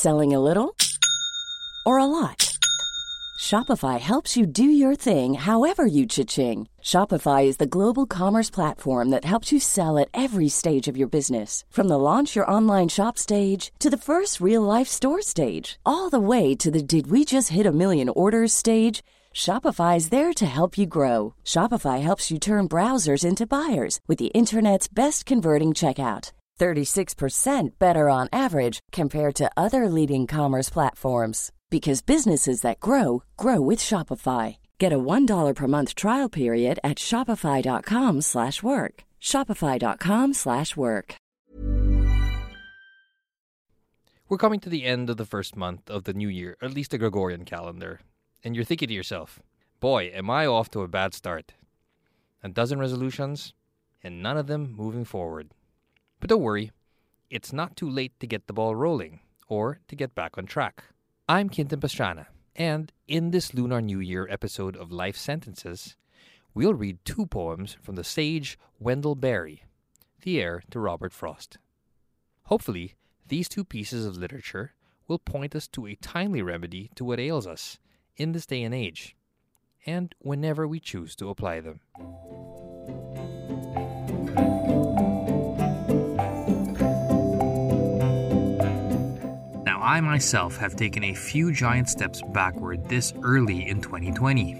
Selling a little or a lot? Shopify helps you do your thing however you cha-ching. Shopify is the global commerce platform that helps you sell at every stage of your business. From the launch your online shop stage to the first real-life store stage, all the way to the did we just hit a million orders stage. Shopify is there to help you grow. Shopify helps you turn browsers into buyers with the internet's best converting checkout. 36% better on average compared to other leading commerce platforms. Because businesses that grow, grow with Shopify. Get a $1 per month trial period at shopify.com/work. Shopify.com/work. We're coming to the end of the first month of the new year, at least the Gregorian calendar. And you're thinking to yourself, boy, am I off to a bad start. A dozen resolutions, and none of them moving forward. But don't worry, it's not too late to get the ball rolling, or to get back on track. I'm Quintin Pastrana, and in this Lunar New Year episode of Life Sentences, we'll read 2 poems from the sage Wendell Berry, the heir to Robert Frost. Hopefully, these 2 pieces of literature will point us to a timely remedy to what ails us in this day and age, and whenever we choose to apply them. I myself have taken a few giant steps backward this early in 2020.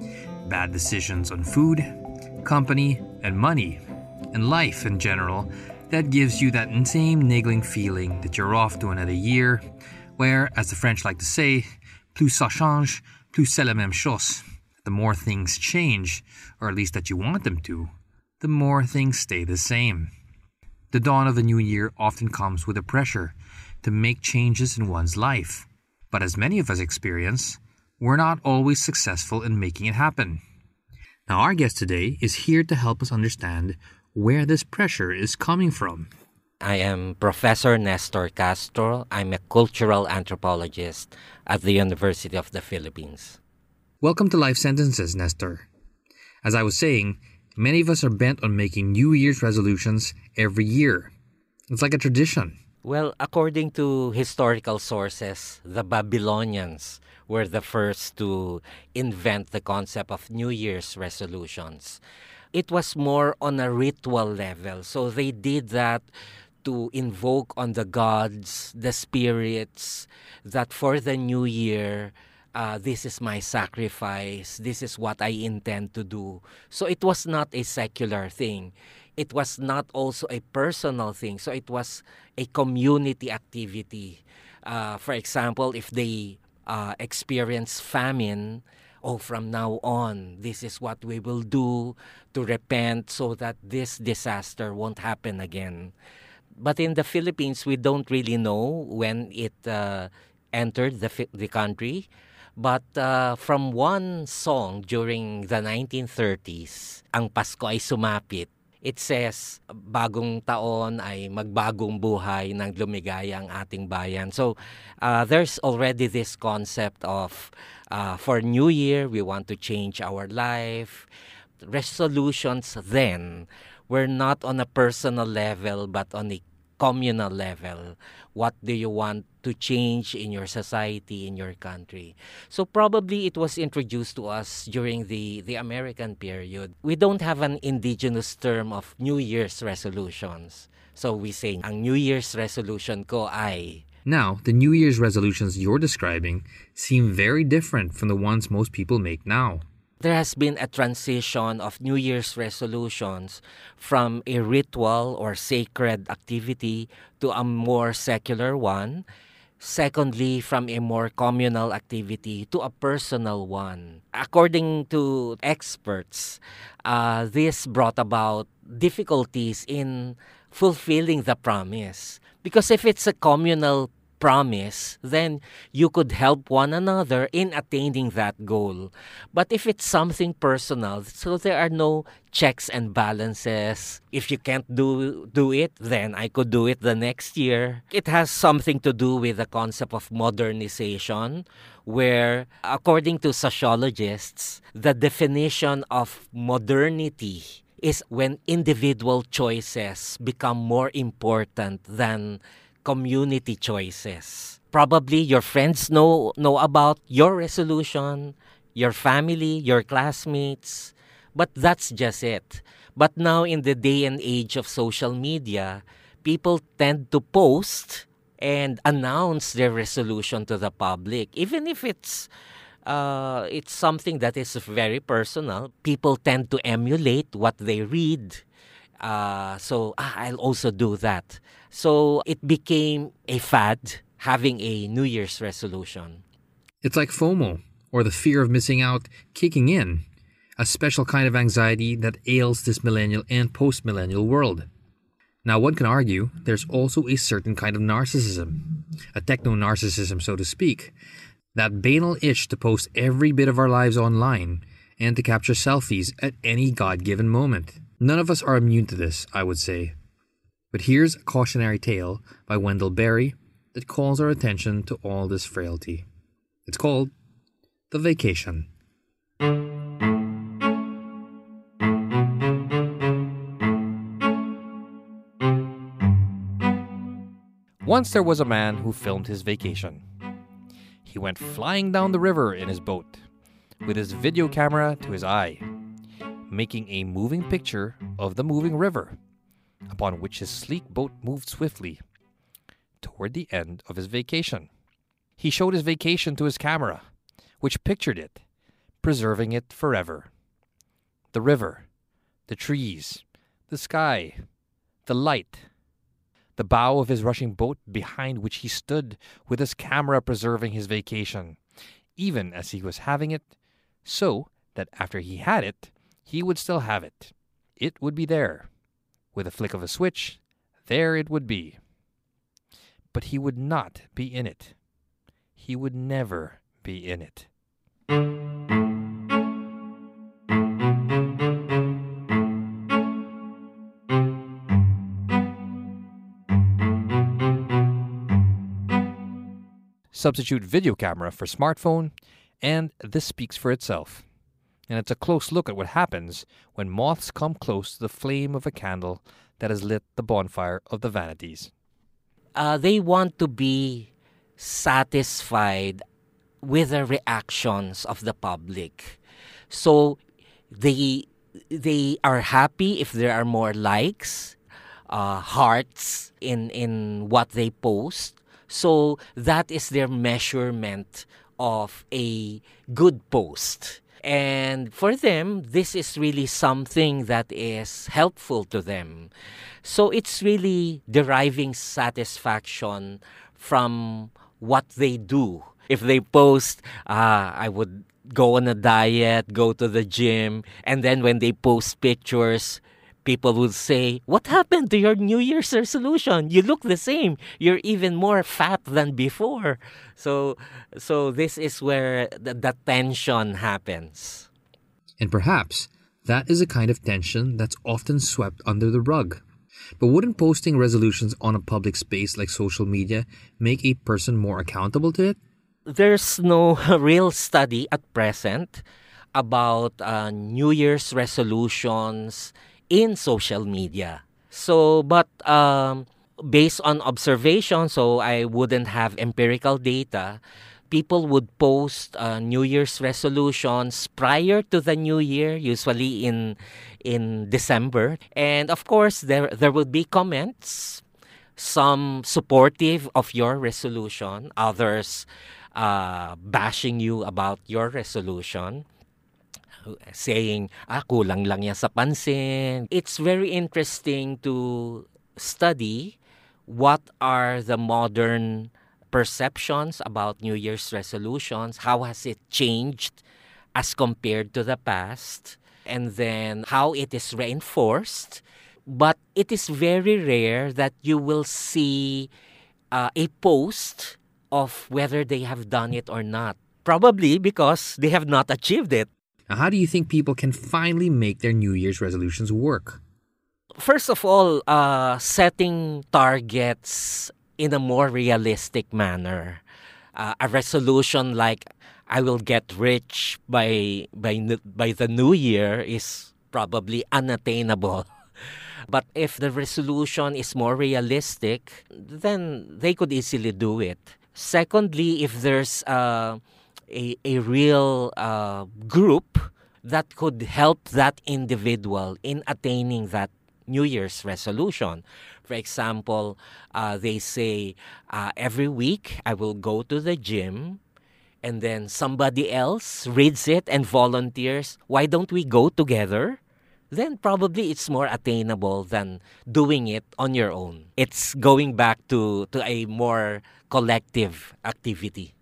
Bad decisions on food, company, and money, and life in general that gives you that same niggling feeling that you're off to another year, where, as the French like to say, plus ça change, plus c'est la même chose. The more things change, or at least that you want them to, the more things stay the same. The dawn of the new year often comes with a pressure to make changes in one's life. But as many of us experience, we're not always successful in making it happen. Now, our guest today is here to help us understand where this pressure is coming from. I am Professor Nestor Castro. I'm a cultural anthropologist at the University of the Philippines. Welcome to Life Sentences, Nestor. As I was saying, many of us are bent on making New Year's resolutions every year. It's like a tradition. Well, according to historical sources, the Babylonians were the first to invent the concept of New Year's resolutions. It was more on a ritual level. So they did that to invoke on the gods, the spirits, that for the new year, this is my sacrifice, this is what I intend to do. So it was not a secular thing. It was not also a personal thing. So it was a community activity. For example, if they experience famine, from now on, this is what we will do to repent so that this disaster won't happen again. But in the Philippines, we don't really know when it entered the country. But from one song during the 1930s, Ang Pasko ay Sumapit, it says, bagong taon ay magbagong buhay nang lumigaya ang ating bayan. So there's already this concept of for New Year, we want to change our life. Resolutions then were not on a personal level but on a communal level. What do you want to change in your society, in your country? So probably it was introduced to us during the American period. We don't have an indigenous term of New Year's resolutions. So we say, ang New Year's resolution ko ay... Now, the New Year's resolutions you're describing seem very different from the ones most people make now. There has been a transition of New Year's resolutions from a ritual or sacred activity to a more secular one. Secondly, from a more communal activity to a personal one. According to experts, this brought about difficulties in fulfilling the promise. Because if it's a communal promise, then you could help one another in attaining that goal. But if it's something personal, so there are no checks and balances. If you can't do it, then I could do it the next year. It has something to do with the concept of modernization, where, according to sociologists, the definition of modernity is when individual choices become more important than community choices. Probably your friends know about your resolution, your family, your classmates, but that's just it. But now in the day and age of social media, people tend to post and announce their resolution to the public, even if it's something that is very personal. People tend to emulate what they read. I'll also do that. So it became a fad, having a New Year's resolution. It's like FOMO, or the fear of missing out, kicking in, a special kind of anxiety that ails this millennial and post-millennial world. Now, one can argue there's also a certain kind of narcissism, a techno-narcissism, so to speak, that banal itch to post every bit of our lives online and to capture selfies at any God-given moment. None of us are immune to this, I would say. But here's a cautionary tale by Wendell Berry that calls our attention to all this frailty. It's called The Vacation. Once there was a man who filmed his vacation. He went flying down the river in his boat, with his video camera to his eye, making a moving picture of the moving river, upon which his sleek boat moved swiftly toward the end of his vacation. He showed his vacation to his camera, which pictured it, preserving it forever. The river, the trees, the sky, the light, the bow of his rushing boat behind which he stood with his camera preserving his vacation, even as he was having it, so that after he had it, he would still have it. It would be there. With a flick of a switch, there it would be. But he would not be in it. He would never be in it. Substitute video camera for smartphone, and this speaks for itself. And it's a close look at what happens when moths come close to the flame of a candle that has lit the bonfire of the vanities. They want to be satisfied with the reactions of the public. So they are happy if there are more likes, hearts in what they post. So that is their measurement of a good post. And for them, this is really something that is helpful to them. So it's really deriving satisfaction from what they do. If they post, I would go on a diet, go to the gym, and then when they post pictures, people would say, "What happened to your New Year's resolution? You look the same. You're even more fat than before." So this is where the tension happens. And perhaps that is a kind of tension that's often swept under the rug. But wouldn't posting resolutions on a public space like social media make a person more accountable to it? There's no real study at present about New Year's resolutions in social media. So, but based on observation, so I wouldn't have empirical data, people would post New Year's resolutions prior to the New Year, usually in December. And of course, there would be comments, some supportive of your resolution, others bashing you about your resolution, saying, kulang lang yan sa pansin. It's very interesting to study what are the modern perceptions about New Year's resolutions, how has it changed as compared to the past, and then how it is reinforced. But it is very rare that you will see a post of whether they have done it or not. Probably because they have not achieved it. Now, how do you think people can finally make their New Year's resolutions work? First of all, setting targets in a more realistic manner. A resolution like I will get rich by the new year is probably unattainable. But if the resolution is more realistic, then they could easily do it. Secondly, if there's a real group that could help that individual in attaining that New Year's resolution. For example, they say, every week I will go to the gym, and then somebody else reads it and volunteers. Why don't we go together? Then probably it's more attainable than doing it on your own. It's going back to a more collective activity.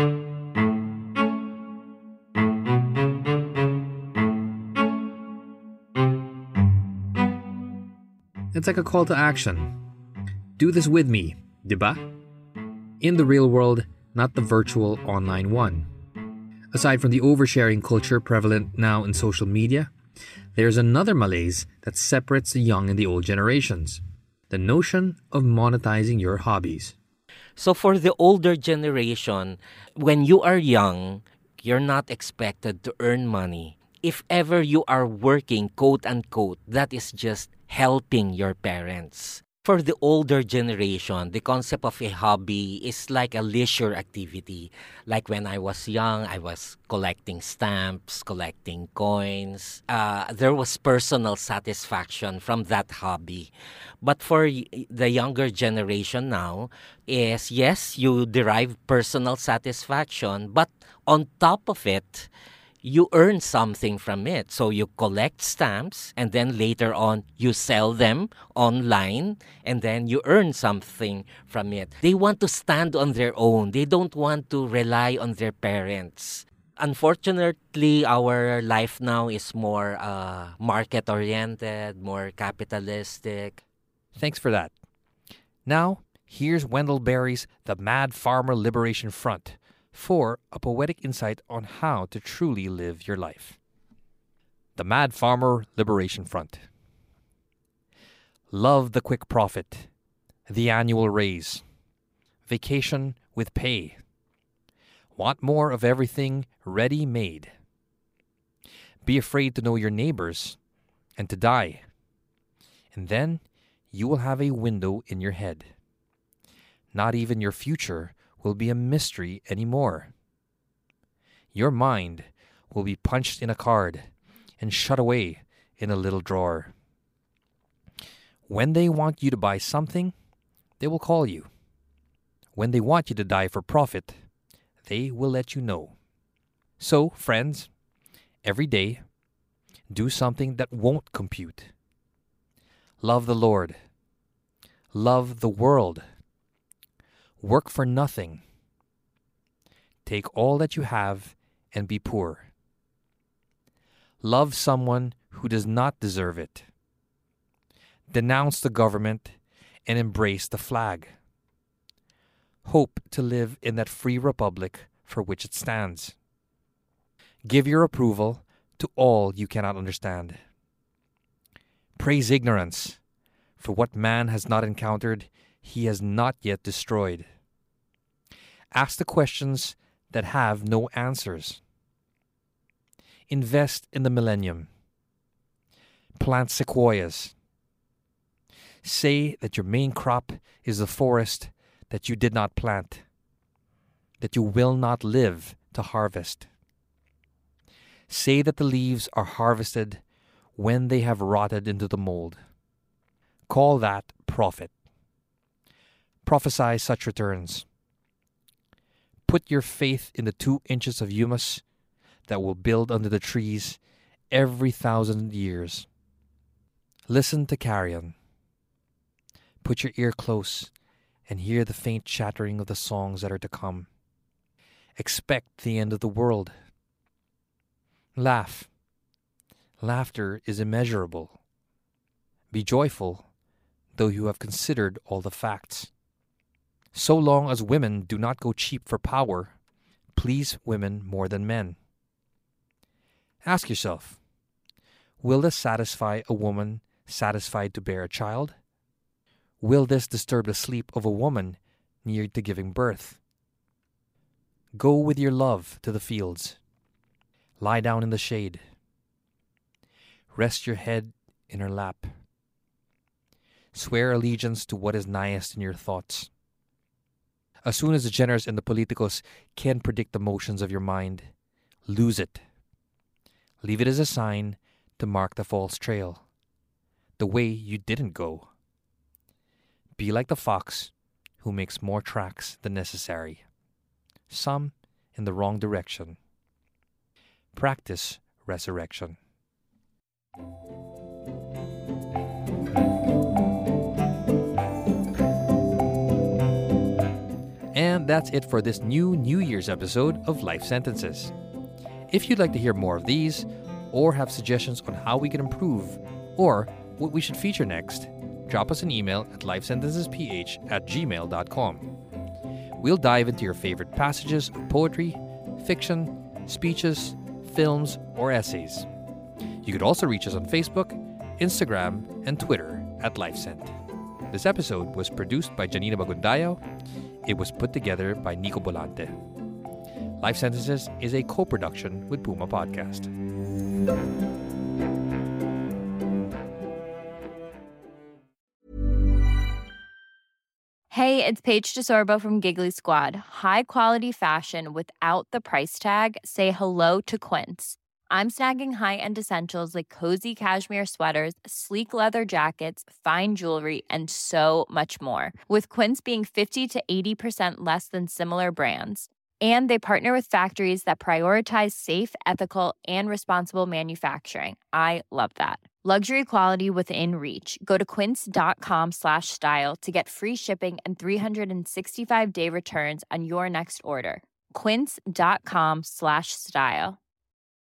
It's like a call to action. Do this with me, diba? In the real world, not the virtual online one. Aside from the oversharing culture prevalent now in social media, there's another malaise that separates the young and the old generations. The notion of monetizing your hobbies. So for the older generation, when you are young, you're not expected to earn money. If ever you are working, quote unquote, that is just helping your parents. For the older generation, the concept of a hobby is like a leisure activity. Like when I was young, I was collecting stamps, collecting coins. There was personal satisfaction from that hobby. But for the younger generation now, is yes, you derive personal satisfaction, but on top of it, you earn something from it. So you collect stamps, and then later on, you sell them online, and then you earn something from it. They want to stand on their own. They don't want to rely on their parents. Unfortunately, our life now is more market-oriented, more capitalistic. Thanks for that. Now, here's Wendell Berry's The Mad Farmer Liberation Front for a poetic insight on how to truly live your life. The Mad Farmer Liberation Front. Love the quick profit, the annual raise, vacation with pay. Want more of everything ready-made. Be afraid to know your neighbors and to die. And then you will have a window in your head. Not even your future will be a mystery anymore. Your mind will be punched in a card and shut away in a little drawer. When they want you to buy something, they will call you. When they want you to die for profit, they will let you know. So, friends, every day, do something that won't compute. Love the Lord. Love the world. Work for nothing. Take all that you have and be poor. Love someone who does not deserve it. Denounce the government and embrace the flag. Hope to live in that free republic for which it stands. Give your approval to all you cannot understand. Praise ignorance, for what man has not encountered, he has not yet destroyed. Ask the questions that have no answers. Invest in the millennium. Plant sequoias. Say that your main crop is the forest that you did not plant, that you will not live to harvest. Say that the leaves are harvested when they have rotted into the mold. Call that profit. Prophesy such returns. Put your faith in the 2 inches of humus that will build under the trees every 1,000 years. Listen to carrion. Put your ear close and hear the faint chattering of the songs that are to come. Expect the end of the world. Laugh. Laughter is immeasurable. Be joyful, though you have considered all the facts. So long as women do not go cheap for power, please women more than men. Ask yourself, will this satisfy a woman satisfied to bear a child? Will this disturb the sleep of a woman near to giving birth? Go with your love to the fields. Lie down in the shade. Rest your head in her lap. Swear allegiance to what is nighest in your thoughts. As soon as the generous and the politicos can predict the motions of your mind, lose it. Leave it as a sign to mark the false trail, the way you didn't go. Be like the fox who makes more tracks than necessary, some in the wrong direction. Practice resurrection. And that's it for this New Year's episode of Life Sentences. If you'd like to hear more of these, or have suggestions on how we can improve, or what we should feature next, drop us an email at lifesentence.ph@gmail.com. We'll dive into your favorite passages of poetry, fiction, speeches, films, or essays. You could also reach us on Facebook, Instagram, and Twitter at LifeSent. This episode was produced by Janina Bagundayo. It was put together by Nico Bolante. Life Sentences is a co-production with Puma Podcast. Hey, it's Paige DeSorbo from Giggly Squad. High quality fashion without the price tag. Say hello to Quince. I'm snagging high-end essentials like cozy cashmere sweaters, sleek leather jackets, fine jewelry, and so much more. With Quince being 50 to 80% less than similar brands. And they partner with factories that prioritize safe, ethical, and responsible manufacturing. I love that. Luxury quality within reach. Go to quince.com/style to get free shipping and 365-day returns on your next order. Quince.com/style.